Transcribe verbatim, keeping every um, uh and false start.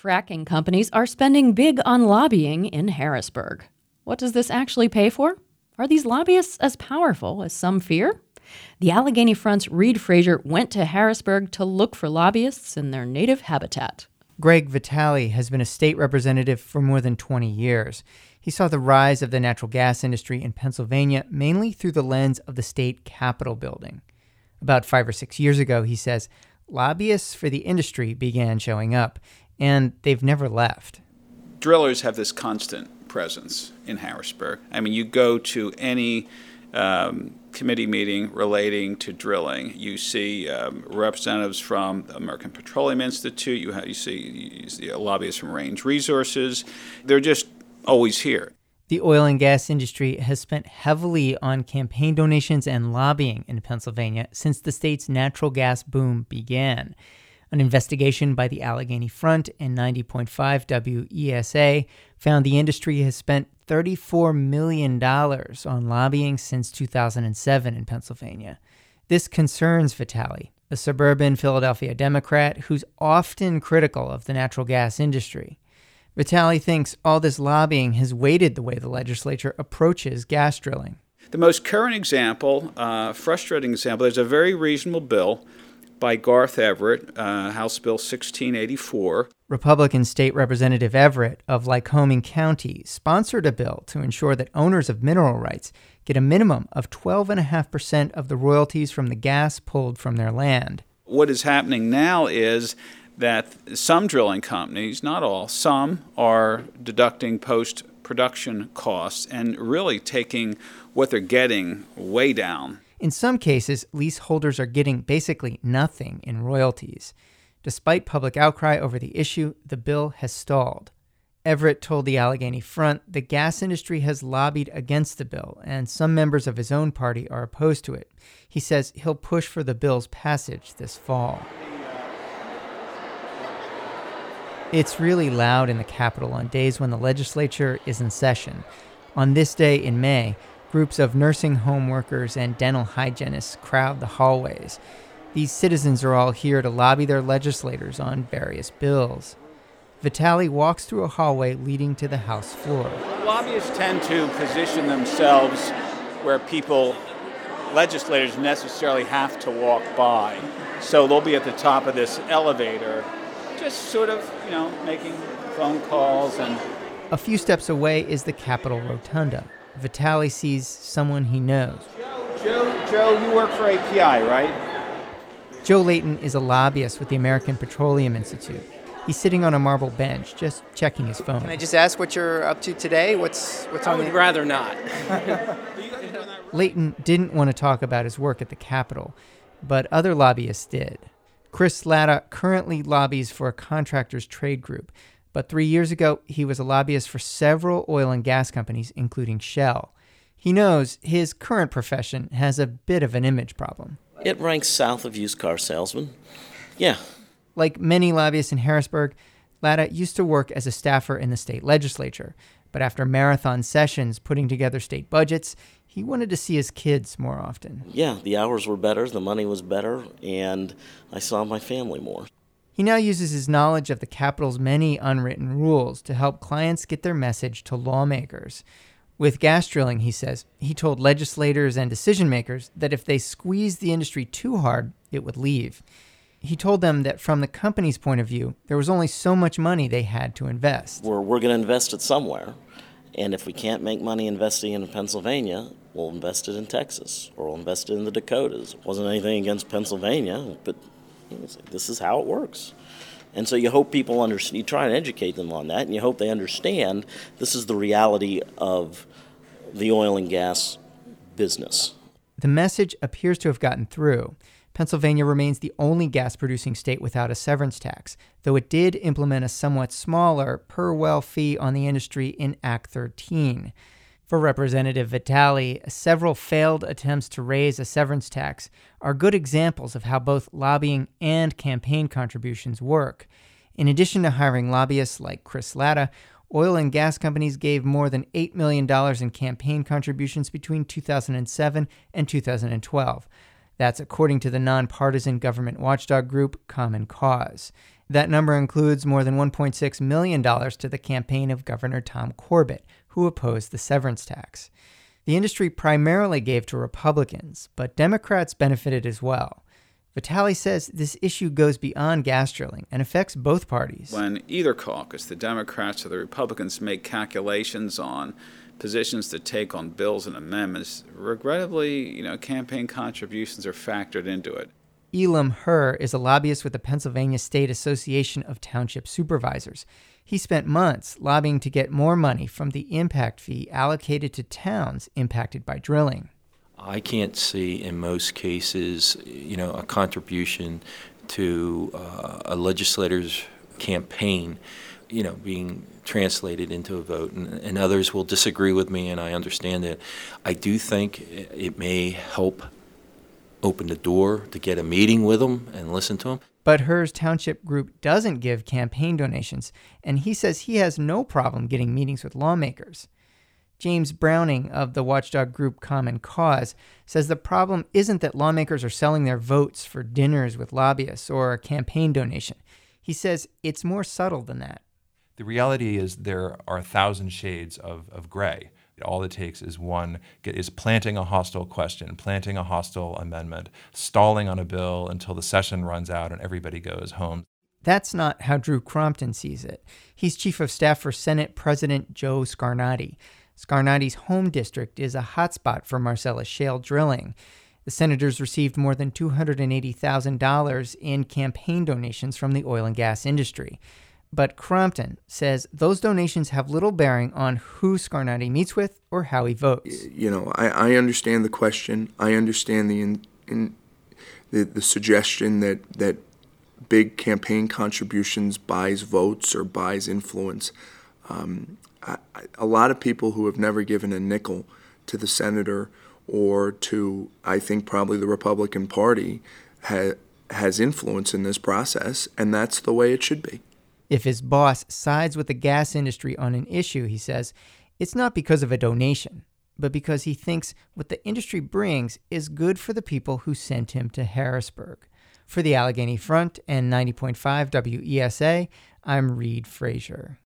Fracking companies are spending big on lobbying in Harrisburg. What does this actually pay for? Are these lobbyists as powerful as some fear? The Allegheny Front's Reed Frazier went to Harrisburg to look for lobbyists in their native habitat. Greg Vitale has been a state representative for more than twenty years. He saw the rise of the natural gas industry in Pennsylvania mainly through the lens of the state Capitol building. About five or six years ago, he says, lobbyists for the industry began showing up, and they've never left. Drillers have this constant presence in Harrisburg. I mean, you go to any um, committee meeting relating to drilling, you see um, representatives from the American Petroleum Institute, you, have, you see, you see lobbyists from Range Resources. They're just always here. The oil and gas industry has spent heavily on campaign donations and lobbying in Pennsylvania since the state's natural gas boom began. An investigation by the Allegheny Front and ninety point five W E S A found the industry has spent thirty-four million dollars on lobbying since two thousand seven in Pennsylvania. This concerns Vitale, a suburban Philadelphia Democrat who's often critical of the natural gas industry. Vitale thinks all this lobbying has weighted the way the legislature approaches gas drilling. The most current example, uh, frustrating example, there's a very reasonable bill by Garth Everett, uh, House Bill sixteen eighty-four. Republican State Representative Everett of Lycoming County sponsored a bill to ensure that owners of mineral rights get a minimum of twelve point five percent of the royalties from the gas pulled from their land. What is happening now is that some drilling companies, not all, some are deducting post-production costs and really taking what they're getting way down. In some cases, leaseholders are getting basically nothing in royalties. Despite public outcry over the issue, the bill has stalled. Everett told the Allegheny Front the gas industry has lobbied against the bill, and some members of his own party are opposed to it. He says he'll push for the bill's passage this fall. It's really loud in the Capitol on days when the legislature is in session. On this day in May, groups of nursing home workers and dental hygienists crowd the hallways. These citizens are all here to lobby their legislators on various bills. Vitale walks through a hallway leading to the House floor. Lobbyists tend to position themselves where people, legislators necessarily have to walk by. So they'll be at the top of this elevator, just sort of, you know, making phone calls. And a few steps away is the Capitol Rotunda. Vitale sees someone he knows. Joe, Joe, Joe, you work for A P I, right? Joe Layton is a lobbyist with the American Petroleum Institute. He's sitting on a marble bench, just checking his phone. Can I just ask what you're up to today? What's what's I on would the... rather not. Layton didn't want to talk about his work at the Capitol, but other lobbyists did. Chris Latta currently lobbies for a contractors trade group, but three years ago, he was a lobbyist for several oil and gas companies, including Shell. He knows his current profession has a bit of an image problem. It ranks south of used car salesman. Yeah. Like many lobbyists in Harrisburg, Latta used to work as a staffer in the state legislature, but after marathon sessions putting together state budgets, he wanted to see his kids more often. Yeah, the hours were better, the money was better, and I saw my family more. He now uses his knowledge of the Capitol's many unwritten rules to help clients get their message to lawmakers. With gas drilling, he says, he told legislators and decision makers that if they squeezed the industry too hard, it would leave. He told them that from the company's point of view, there was only so much money they had to invest. We're, we're going to invest it somewhere, and if we can't make money investing in Pennsylvania, we'll invest it in Texas, or we'll invest it in the Dakotas. It wasn't anything against Pennsylvania, but this is how it works. And so you hope people understand, you try and educate them on that, and you hope they understand this is the reality of the oil and gas business. The message appears to have gotten through. Pennsylvania remains the only gas-producing state without a severance tax, though it did implement a somewhat smaller per-well fee on the industry in Act thirteen. For Representative Vitale, several failed attempts to raise a severance tax are good examples of how both lobbying and campaign contributions work. In addition to hiring lobbyists like Chris Latta, oil and gas companies gave more than eight million dollars in campaign contributions between two thousand seven and two thousand twelve. That's according to the nonpartisan government watchdog group Common Cause. That number includes more than one point six million dollars to the campaign of Governor Tom Corbett, who opposed the severance tax. The industry primarily gave to Republicans, but Democrats benefited as well. Vitale says this issue goes beyond gas drilling and affects both parties. When either caucus, the Democrats or the Republicans, make calculations on positions to take on bills and amendments, regrettably, you know, campaign contributions are factored into it. Elam Herr is a lobbyist with the Pennsylvania State Association of Township Supervisors. He spent months lobbying to get more money from the impact fee allocated to towns impacted by drilling. I can't see in most cases, you know, a contribution to uh, a legislator's campaign, you know, being translated into a vote. And, and others will disagree with me, and I understand it. I do think it may help open the door to get a meeting with them and listen to them. But Herr's township group doesn't give campaign donations, and he says he has no problem getting meetings with lawmakers. James Browning of the watchdog group Common Cause says the problem isn't that lawmakers are selling their votes for dinners with lobbyists or a campaign donation. He says it's more subtle than that. The reality is there are a thousand shades of, of gray. All it takes is one, is planting a hostile question, planting a hostile amendment, stalling on a bill until the session runs out and everybody goes home. That's not how Drew Crompton sees it. He's chief of staff for Senate President Joe Scarnati. Scarnati's home district is a hotspot for Marcellus shale drilling. The senators received more than two hundred eighty thousand dollars in campaign donations from the oil and gas industry. But Crompton says those donations have little bearing on who Scarnati meets with or how he votes. You know, I, I understand the question. I understand the in, in the, the suggestion that, that big campaign contributions buys votes or buys influence. Um, I, I, a lot of people who have never given a nickel to the senator or to, I think, probably the Republican Party ha, has influence in this process, and that's the way it should be. If his boss sides with the gas industry on an issue, he says, it's not because of a donation, but because he thinks what the industry brings is good for the people who sent him to Harrisburg. For the Allegheny Front and ninety point five W E S A, I'm Reed Frazier.